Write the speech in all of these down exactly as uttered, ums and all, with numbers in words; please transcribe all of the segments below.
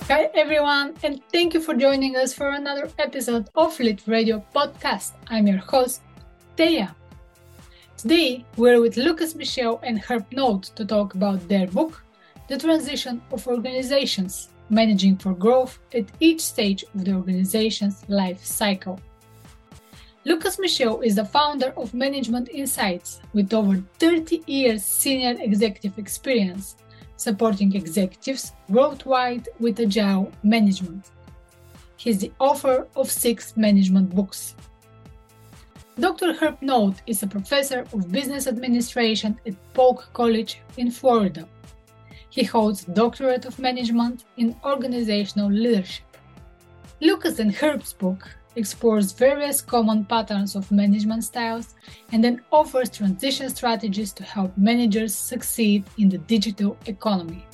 Hi everyone, and thank you for joining us for another episode of Lit Radio Podcast. I'm your host, Thea. Today, we're with Lucas Michel and Herb Note to talk about their book, The Transition of Organizations, Managing for Growth at Each Stage of the Organization's Life Cycle. Lucas Michel is the founder of Management Insights with over thirty years senior executive experience, supporting executives worldwide with agile management. He's the author of six management books. Doctor Herb Note is a professor of business administration at Polk College in Florida. He holds a doctorate of management in organizational leadership. Lucas and Herb's book explores various common patterns of management styles and then offers transition strategies to help managers succeed in the digital economy.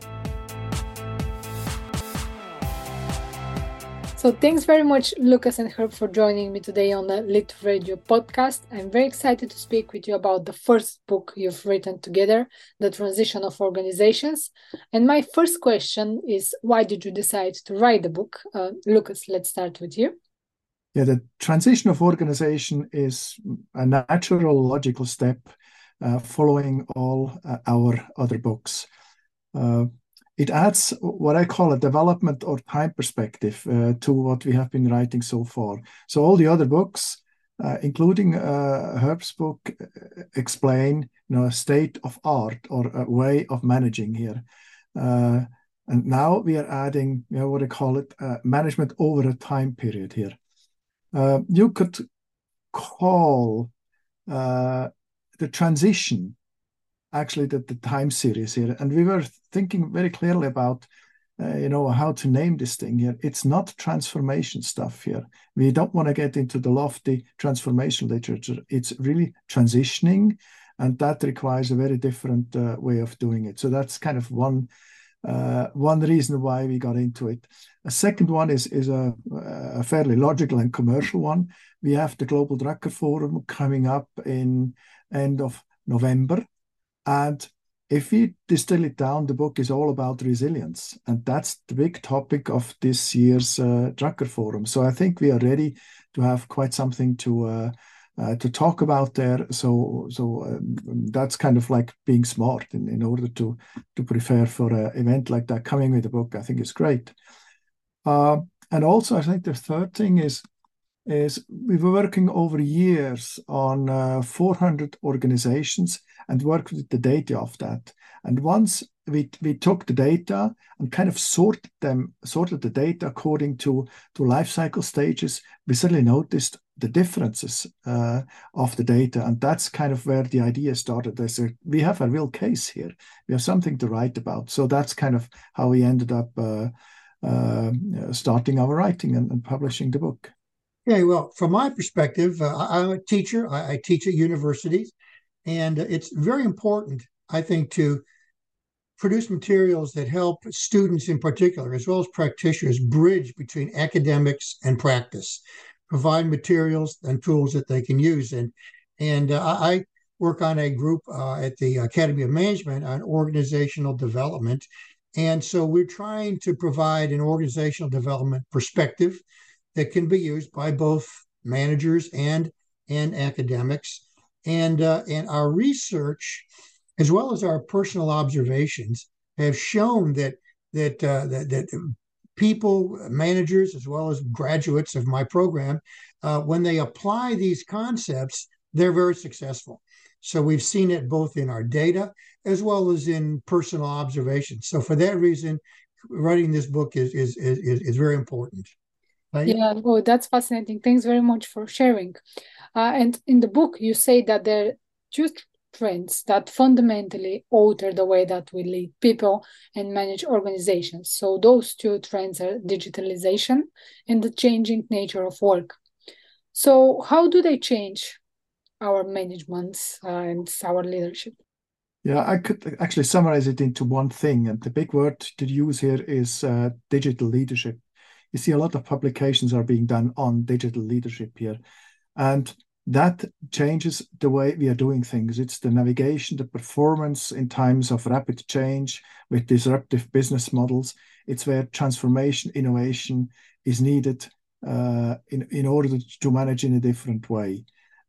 So thanks very much, Lucas and Herb, for joining me today on the Lit Radio podcast. I'm very excited to speak with you about the first book you've written together, The Transition of Organizations. And my first question is, why did you decide to write the book? Uh, Lucas, let's start with you. Yeah, the transition of organization is a natural, logical step uh, following all uh, our other books. Uh, it adds what I call a development or time perspective uh, to what we have been writing so far. So all the other books, uh, including uh, Herb's book, explain you know, a state of art or a way of managing here. Uh, and now we are adding you know, what I call it, uh, management over a time period here. Uh, you could call uh, the transition actually the, the time series here. And we were thinking very clearly about, uh, you know, how to name this thing here. It's not transformation stuff here. We don't want to get into the lofty transformation literature. It's really transitioning, and that requires a very different uh, way of doing it. So that's kind of one Uh, one reason why we got into it. A second one is, is a, a fairly logical and commercial one. We have the Global Drucker Forum coming up in end of November. And if we distill it down, the book is all about resilience. And that's the big topic of this year's uh, Drucker Forum. So I think we are ready to have quite something to uh, Uh, to talk about there. So so um, that's kind of like being smart in, in order to, to prepare for an event like that. Coming with a book, I think is great. Uh, and also, I think the third thing is, is we were working over years on uh, four hundred organizations and worked with the data of that. And once we we took the data and kind of sorted them, sorted the data according to, to life cycle stages, we suddenly noticed the differences uh, of the data. And that's kind of where the idea started. There's a, we have a real case here. We have something to write about. So that's kind of how we ended up uh, uh, starting our writing and, and publishing the book. Yeah, well, from my perspective, uh, I'm a teacher. I, I teach at universities, and it's very important, I think, to produce materials that help students in particular, as well as practitioners, bridge between academics and practice, provide materials and tools that they can use. And, and uh, I work on a group uh, at the Academy of Management on organizational development. And so we're trying to provide an organizational development perspective that can be used by both managers and, and academics. And, uh, and our research, as well as our personal observations, have shown that, that, uh, that, that people, managers, as well as graduates of my program, uh, when they apply these concepts, they're very successful. So we've seen it both in our data as well as in personal observations. So for that reason, writing this book is, is, is, is very important. Right? Yeah, oh, that's fascinating. Thanks very much for sharing. Uh, and in the book, you say that there are two trends that fundamentally alter the way that we lead people and manage organizations. So those two trends are digitalization and the changing nature of work. So how do they change our management uh, and our leadership? Yeah, I could actually summarize it into one thing. And the big word to use here is uh, digital leadership. You see a lot of publications are being done on digital leadership here. And that changes the way we are doing things. It's the navigation, the performance in times of rapid change with disruptive business models. It's where transformation, innovation is needed uh, in, in order to, to manage in a different way.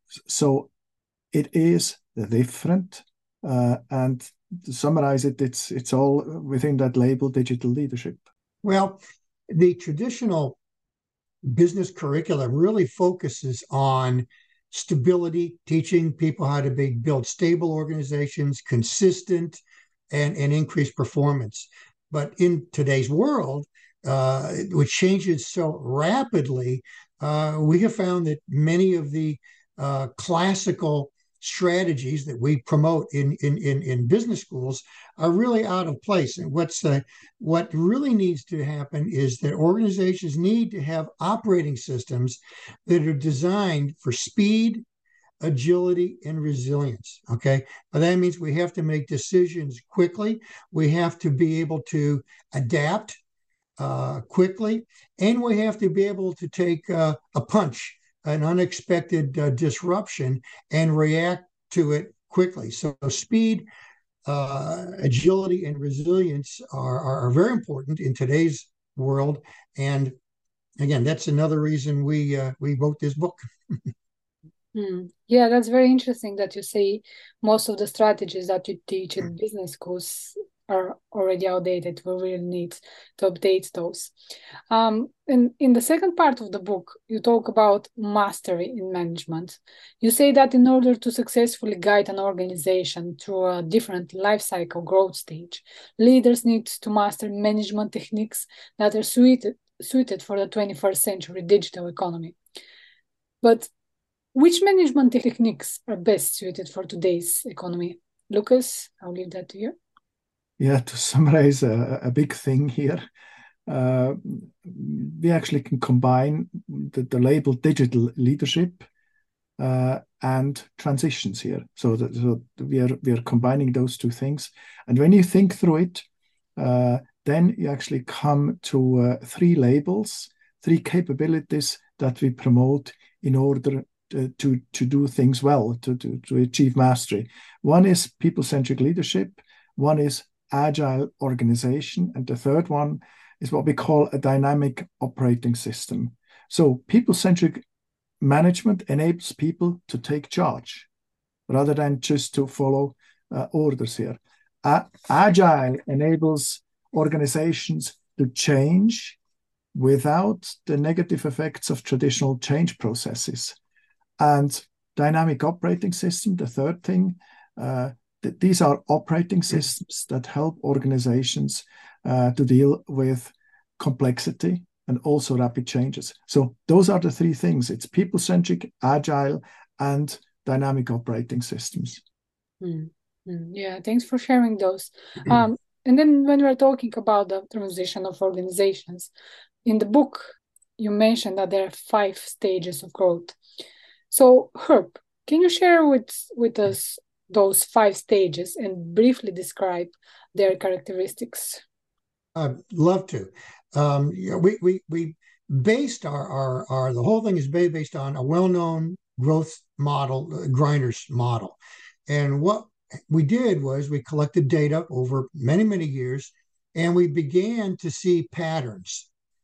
So it is different. Uh, and to summarize it, it's, it's all within that label, digital leadership. Well, the traditional business curriculum really focuses on stability, teaching people how to be, build stable organizations, consistent, and, and increase performance. But in today's world, uh, which changes so rapidly, uh, we have found that many of the uh, classical strategies that we promote in, in, in, in business schools are really out of place. And what's uh, what really needs to happen is that organizations need to have operating systems that are designed for speed, agility, and resilience. Okay. But that means we have to make decisions quickly. We have to be able to adapt uh, quickly, and we have to be able to take uh, a punch, an unexpected uh, disruption, and react to it quickly. So speed, uh, agility, and resilience are, are, are very important in today's world. And again, that's another reason we uh, we wrote this book. Hmm. Yeah, that's very interesting that you say most of the strategies that you teach in business schools are already outdated. We really need to update those. Um, and in the second part of the book, you talk about mastery in management. You say that in order to successfully guide an organization through a different life cycle growth stage, leaders need to master management techniques that are suited, suited for the twenty-first century digital economy. But which management techniques are best suited for today's economy? Lucas, I'll leave that to you. Yeah, to summarize a, a big thing here, uh, we actually can combine the, the label digital leadership uh, and transitions here. So, that, so we are we are combining those two things. And when you think through it, uh, then you actually come to uh, three labels, three capabilities that we promote in order to to, to do things well, to, to, to achieve mastery. One is people-centric leadership. One is agile organization. And the third one is what we call a dynamic operating system. So people-centric management enables people to take charge rather than just to follow uh, orders here. Uh, agile enables organizations to change without the negative effects of traditional change processes. And dynamic operating system, the third thing, uh, these are operating systems that help organizations uh, to deal with complexity and also rapid changes. So those are the three things. It's people-centric, agile, and dynamic operating systems. Mm-hmm. Yeah, thanks for sharing those. Um, and then when we're talking about the transition of organizations, in the book, you mentioned that there are five stages of growth. So, Herb, can you share with, with us those five stages and briefly describe their characteristics? I'd love to. Um, you know, we, we, we based our, our, our, the whole thing is based on a well-known growth model, Greiner's model. And what we did was we collected data over many, many years, and we began to see patterns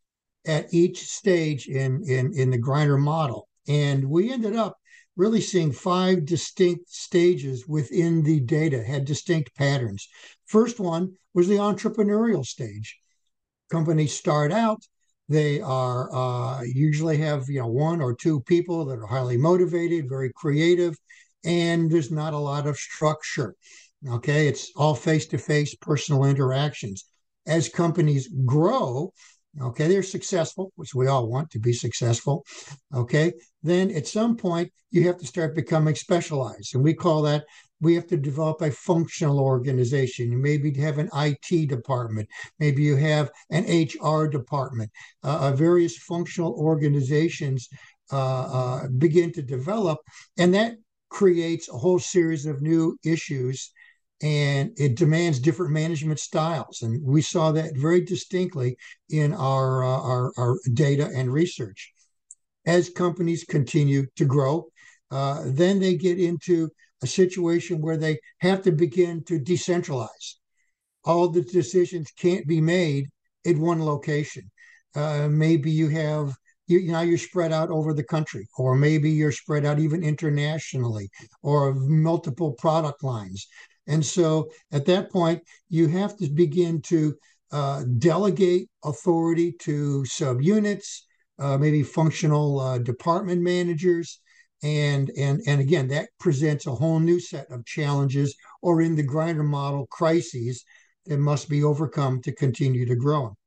at each stage in, in, in the Greiner model. And we ended up really seeing five distinct stages within the data, had distinct patterns. First one was the entrepreneurial stage. Companies start out, they are uh, usually have you know one or two people that are highly motivated, very creative, and there's not a lot of structure. Okay, it's all face-to-face personal interactions. As companies grow, okay, they're successful, which we all want to be successful. Okay, then at some point you have to start becoming specialized, and we call that, we have to develop a functional organization. You maybe have an I T department, maybe you have an H R department. Uh, various functional organizations uh, uh, begin to develop, and that creates a whole series of new issues, and it demands different management styles. And we saw that very distinctly in our, uh, our, our data and research. As companies continue to grow, uh, then they get into a situation where they have to begin to decentralize. All the decisions can't be made in one location. Uh, maybe you have you now you're spread out over the country, or maybe you're spread out even internationally, or multiple product lines. And so at that point, you have to begin to uh, delegate authority to subunits, uh, maybe functional uh, department managers. And, and, and again, that presents a whole new set of challenges, or in the grinder model, crises that must be overcome to continue to grow.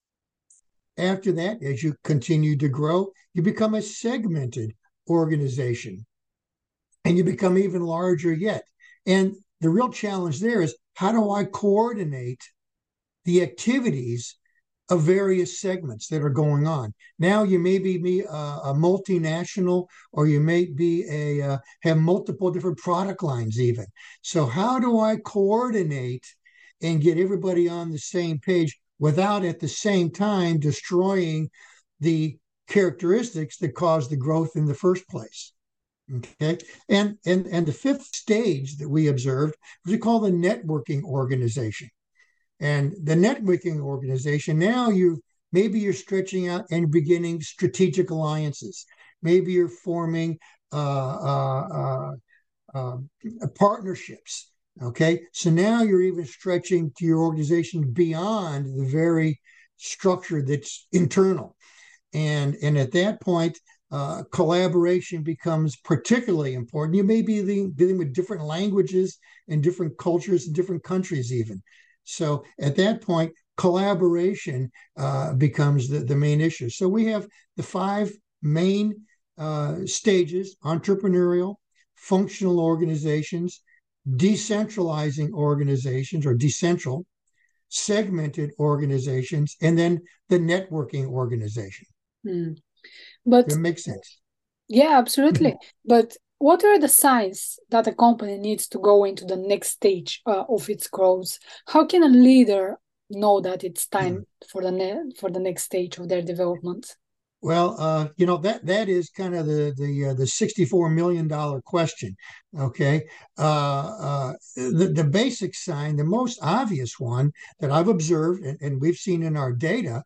After that, as you continue to grow, you become a segmented organization, and you become even larger yet. And the real challenge there is, how do I coordinate the activities of various segments that are going on? Now you may be a, a multinational, or you may be a uh, have multiple different product lines even. So how do I coordinate and get everybody on the same page without at the same time destroying the characteristics that caused the growth in the first place? Okay, and and and the fifth stage that we observed was we call the networking organization. And the networking organization, now you maybe you're stretching out and beginning strategic alliances. Maybe you're forming uh, uh, uh, uh, partnerships. Okay, so now you're even stretching to your organization beyond the very structure that's internal. And, and at that point, uh, collaboration becomes particularly important. You may be dealing, dealing with different languages and different cultures in different countries even. So at that point, collaboration uh, becomes the, the main issue. So we have the five main uh, stages: entrepreneurial, functional organizations, decentralizing organizations, or decentral, segmented organizations, and then the networking organization. Mm. But that makes sense. Yeah, absolutely. But what are the signs that a company needs to go into the next stage uh, of its growth? How can a leader know that it's time mm. for the ne- for the next stage of their development? Well, uh, you know, that that is kind of the the uh, the sixty-four million dollar question. Okay, uh, uh, the the basic sign, the most obvious one that I've observed and, and we've seen in our data,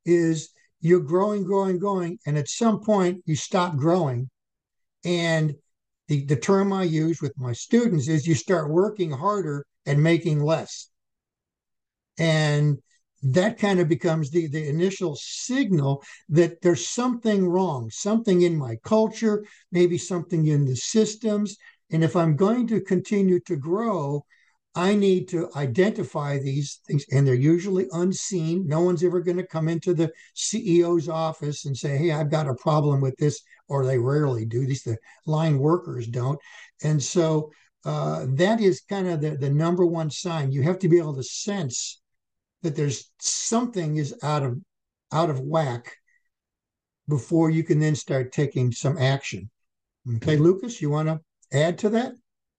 is you're growing, growing, growing, and at some point you stop growing. And the the term I use with my students is you start working harder and making less. And that kind of becomes the, the initial signal that there's something wrong, something in my culture, maybe something in the systems. And if I'm going to continue to grow, I need to identify these things, and they're usually unseen. No one's ever going to come into the C E O's office and say, hey, I've got a problem with this, or they rarely do. These the line workers don't. And so uh, that is kind of the, the number one sign. You have to be able to sense that there's something is out of out of whack before you can then start taking some action. Okay, Lucas, you want to add to that?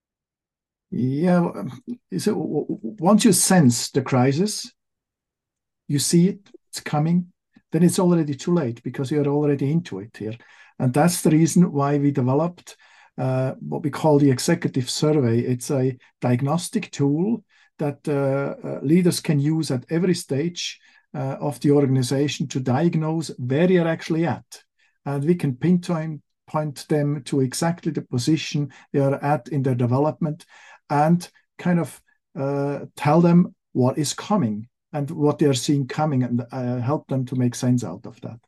Yeah. So once you sense the crisis, you see it, it's coming, then it's already too late because you're already into it here. And that's the reason why we developed uh, what we call the executive survey. It's a diagnostic tool that uh, uh, leaders can use at every stage uh, of the organization to diagnose where you're actually at. And we can pinpoint point them to exactly the position they are at in their development, and kind of uh, tell them what is coming and what they are seeing coming, and uh, help them to make sense out of that.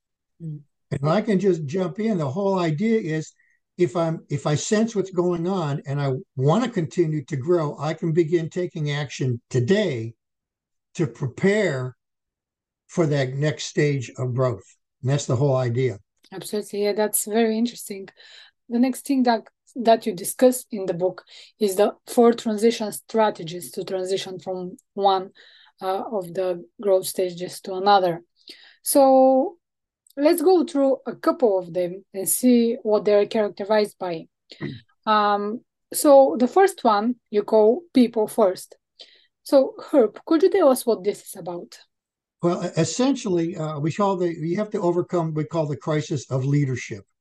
If I can just jump in, the whole idea is, if I'm if I sense what's going on and I want to continue to grow, I can begin taking action today to prepare for that next stage of growth. And that's the whole idea. Absolutely. Yeah, that's very interesting. The next thing that that you discuss in the book is the four transition strategies to transition from one uh, of the growth stages to another. So let's go through a couple of them and see what they're characterized by. Um, so the first one you call people first. So Herb, could you tell us what this is about? Well, essentially, uh, we call the you have to overcome what we call the crisis of leadership.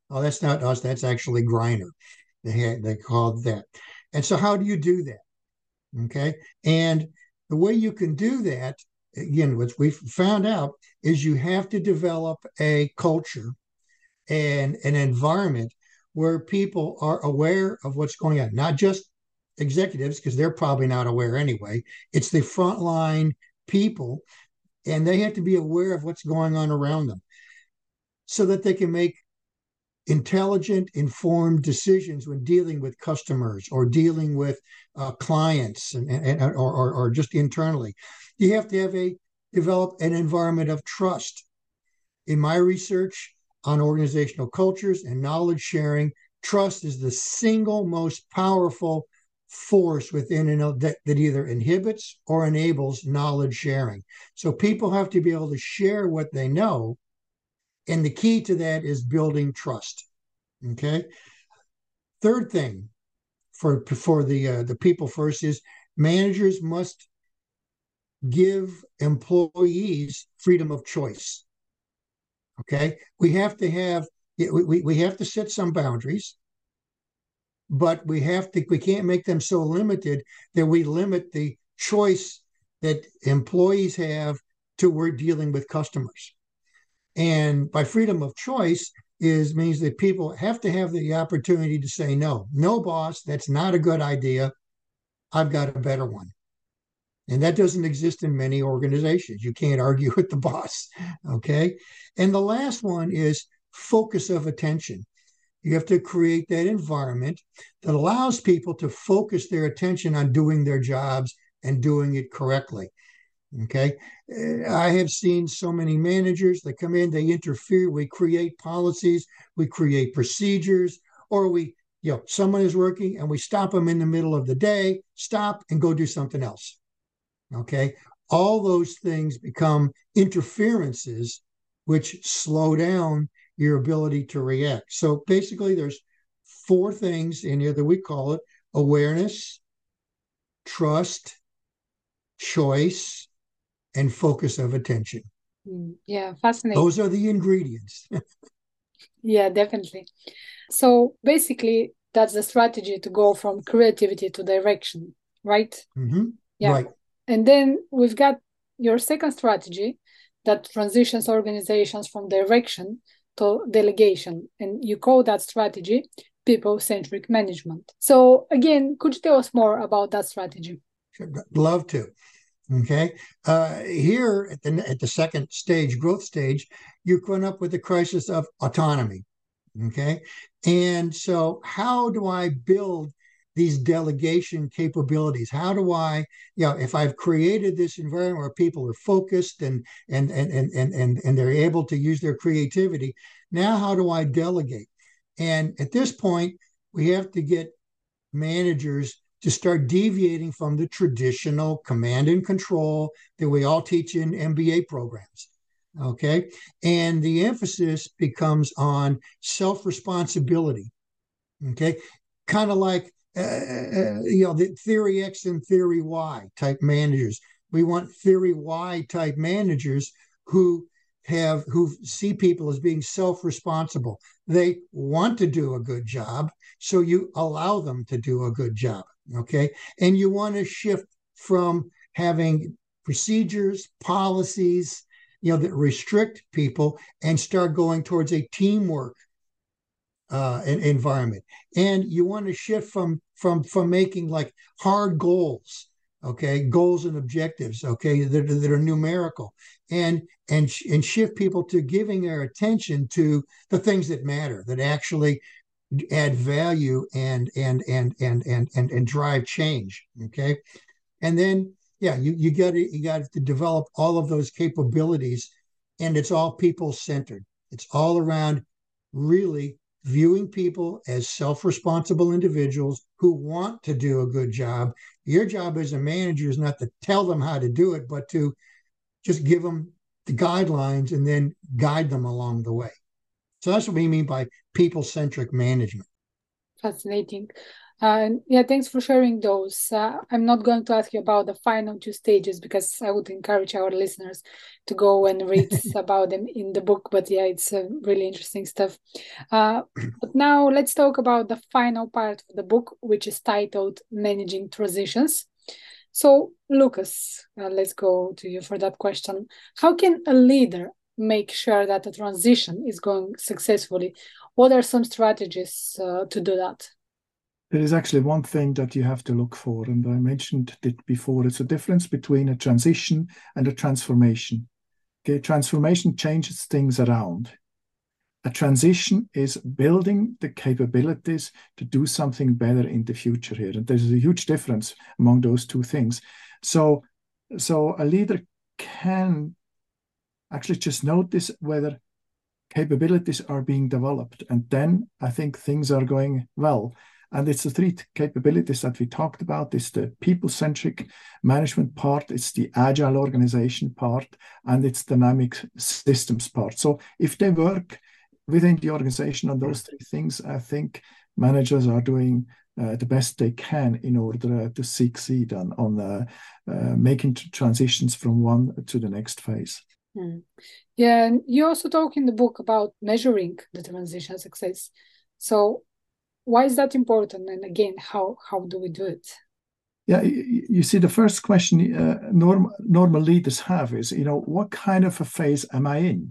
Oh, that's not us. That's actually Griner. They had, they called that. And so how do you do that? Okay. And the way you can do that, again, what we've found out is you have to develop a culture and an environment where people are aware of what's going on, not just executives, because they're probably not aware anyway. It's the frontline people, and they have to be aware of what's going on around them so that they can make intelligent, informed decisions when dealing with customers or dealing with uh, clients and, and or, or, or just internally. You have to have a develop an environment of trust. In my research on organizational cultures and knowledge sharing, trust is the single most powerful force within an that, that either inhibits or enables knowledge sharing. So people have to be able to share what they know. And the key to that is building trust. Okay. Third thing for, for the, uh, the people first is managers must give employees freedom of choice. Okay. We have to have, we, we have to set some boundaries, but we have to, we can't make them so limited that we limit the choice that employees have to we're dealing with customers. And by freedom of choice is means that people have to have the opportunity to say no. No, boss, that's not a good idea. I've got a better one. And that doesn't exist in many organizations. You can't argue with the boss. Okay. And the last one is focus of attention. You have to create that environment that allows people to focus their attention on doing their jobs and doing it correctly. Okay. I have seen so many managers that come in, they interfere. We create policies, we create procedures, or we, you know, someone is working and we stop them in the middle of the day, stop and go do something else. Okay. All those things become interferences, which slow down your ability to react. So basically, there's four things in here that we call it: awareness, trust, choice, and focus of attention. Yeah, fascinating. Those are the ingredients. Yeah, definitely. So basically, that's the strategy to go from creativity to direction, right? Mm-hmm. Yeah. Right. And then we've got your second strategy that transitions organizations from direction to delegation. And you call that strategy people-centric management. So again, could you tell us more about that strategy? Sure. Love to. Okay. Uh, here at the at the second stage, growth stage, you're going up with the crisis of autonomy. Okay. And so how do I build these delegation capabilities? How do I, you know, if I've created this environment where people are focused and and and and and and, and they're able to use their creativity, now how do I delegate? And at this point, we have to get managers to start deviating from the traditional command and control that we all teach in M B A programs. Okay. And the emphasis becomes on self-responsibility. Okay. Kind of like, uh, you know, the theory X and theory Y type managers. We want theory Y type managers who have, who see people as being self-responsible. They want to do a good job, so you allow them to do a good job. Okay. And you want to shift from having procedures, policies, you know, that restrict people and start going towards a teamwork uh, environment. And you want to shift from, from, from making like hard goals, okay, goals and objectives, okay, that, that are numerical, and, and, and shift people to giving their attention to the things that matter, that actually add value and and and and and and, and drive change. Okay. And then yeah, you you got to you got to develop all of those capabilities, and it's all people centered. It's all around really viewing people as self-responsible individuals who want to do a good job. Your job as a manager is not to tell them how to do it, but to just give them the guidelines and then guide them along the way. So that's what we mean by people-centric management. Fascinating. Uh, yeah, thanks for sharing those. Uh, I'm not going to ask you about the final two stages because I would encourage our listeners to go and read about them in the book. But yeah, it's uh, really interesting stuff. Uh, but now let's talk about the final part of the book, which is titled Managing Transitions. So, Lucas, uh, let's go to you for that question. How can a leader make sure that the transition is going successfully? What are some strategies uh, to do that? There is actually one thing that you have to look for, and I mentioned it before. It's a difference between a transition and a transformation. Okay, transformation changes things around. A transition is building the capabilities to do something better in the future here. And there's a huge difference among those two things. So, so a leader can actually just notice whether capabilities are being developed. And then I think things are going well. And it's the three capabilities that we talked about. It's the people-centric management part, it's the agile organization part, and it's dynamic systems part. So if they work within the organization on those three things, I think managers are doing uh, the best they can in order uh, to succeed on, on uh, uh, making transitions from one to the next phase. Hmm. Yeah, and you also talk in the book about measuring the transition success. So why is that important? And again, how how do we do it? Yeah, you see, the first question uh, norm, normal leaders have is, you know, what kind of a phase am I in?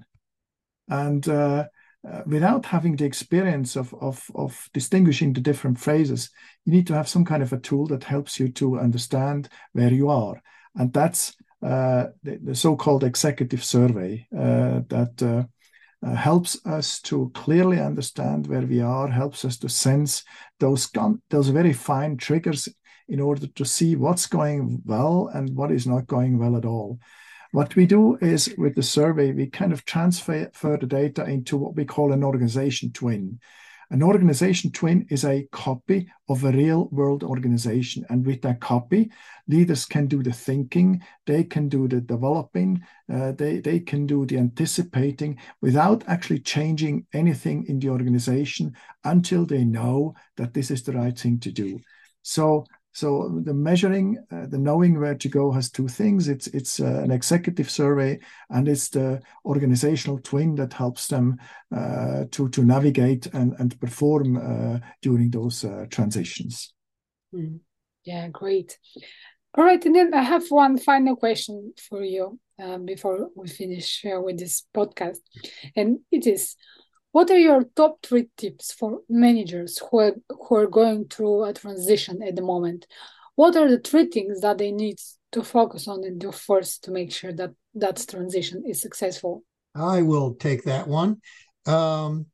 And uh, uh, without having the experience of, of, of distinguishing the different phases, you need to have some kind of a tool that helps you to understand where you are. And that's uh, the, the so-called executive survey uh, that uh, Uh, helps us to clearly understand where we are, helps us to sense those, those very fine triggers in order to see what's going well and what is not going well at all. What we do is with the survey, we kind of transfer the data into what we call an organization twin. An organization twin is a copy of a real world organization. And with that copy, leaders can do the thinking, they can do the developing, uh, they, they can do the anticipating without actually changing anything in the organization until they know that this is the right thing to do. So, so the measuring, uh, the knowing where to go has two things. It's, it's uh, an executive survey, and it's the organizational twin that helps them uh, to, to navigate and, and perform uh, during those uh, transitions. Mm. Yeah, great. All right, and then I have one final question for you um, before we finish uh, with this podcast. And it is, what are your top three tips for managers who are, who are going through a transition at the moment? What are the three things that they need to focus on and do first to make sure that that transition is successful? I will take that one. Um,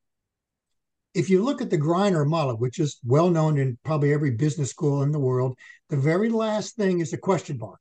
if you look at the Greiner model, which is well known in probably every business school in the world, the very last thing is a question mark.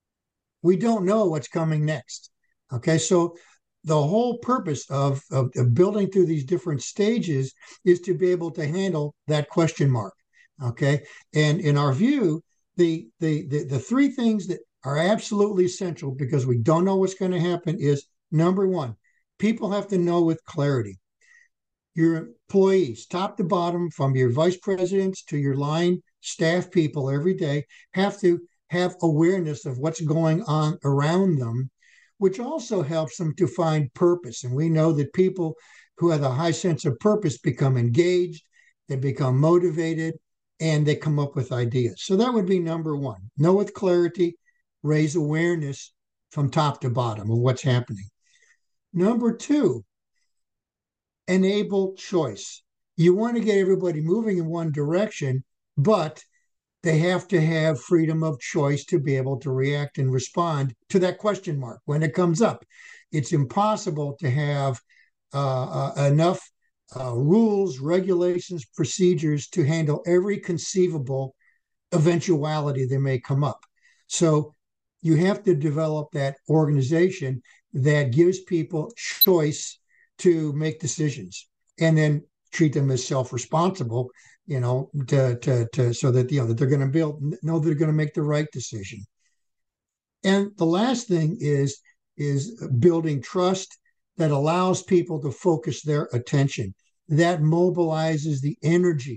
We don't know what's coming next. Okay, so the whole purpose of, of, of building through these different stages is to be able to handle that question mark. Okay, and in our view, the the the, the three things that are absolutely essential because we don't know what's going to happen is, number one, people have to know with clarity. Your employees, top to bottom, from your vice presidents to your line staff people every day, have to have awareness of what's going on around them, which also helps them to find purpose. And we know that people who have a high sense of purpose become engaged, they become motivated, and they come up with ideas. So that would be number one. Know with clarity, raise awareness from top to bottom of what's happening. Number two, enable choice. You want to get everybody moving in one direction, but they have to have freedom of choice to be able to react and respond to that question mark when it comes up. It's impossible to have uh, uh, enough uh, rules, regulations, procedures to handle every conceivable eventuality that may come up. So you have to develop that organization that gives people choice to make decisions, and then treat them as self-responsible, you know, to, to, to so that, you know, that they're going to build, know they're going to make the right decision. And the last thing is, is building trust that allows people to focus their attention. That mobilizes the energy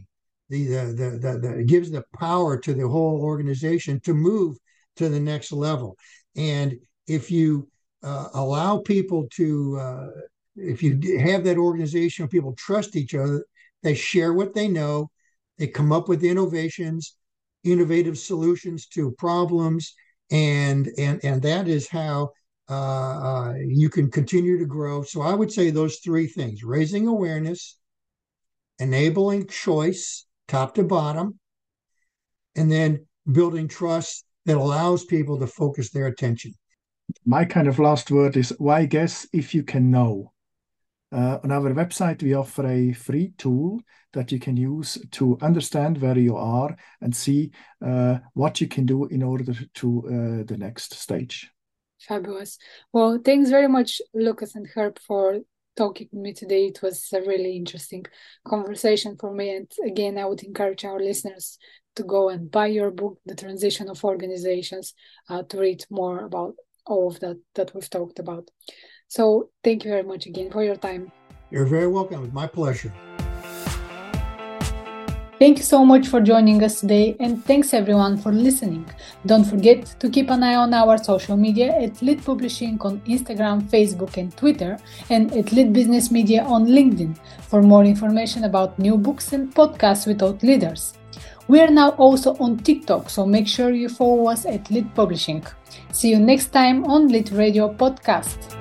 the the the, the, the it gives the power to the whole organization to move to the next level. And if you uh, allow people to, uh, if you have that organization where people trust each other, they share what they know, they come up with innovations, innovative solutions to problems, and and and that is how uh, uh, you can continue to grow. So I would say those three things: raising awareness, enabling choice, top to bottom, and then building trust that allows people to focus their attention. My kind of last word is, why guess if you can know? Uh, on our website, we offer a free tool that you can use to understand where you are and see uh, what you can do in order to uh, the next stage. Fabulous. Well, thanks very much, Lucas and Herb, for talking with me today. It was a really interesting conversation for me. And again, I would encourage our listeners to go and buy your book, The Transition of Organizations, uh, to read more about all of that that we've talked about. So thank you very much again for your time. You're very welcome. It's my pleasure. Thank you so much for joining us today, and thanks everyone for listening. Don't forget to keep an eye on our social media at Lit Publishing on Instagram, Facebook and Twitter, and at Lit Business Media on LinkedIn for more information about new books and podcasts with thought leaders. We are now also on TikTok, so make sure you follow us at Lit Publishing. See you next time on Lit Radio Podcast.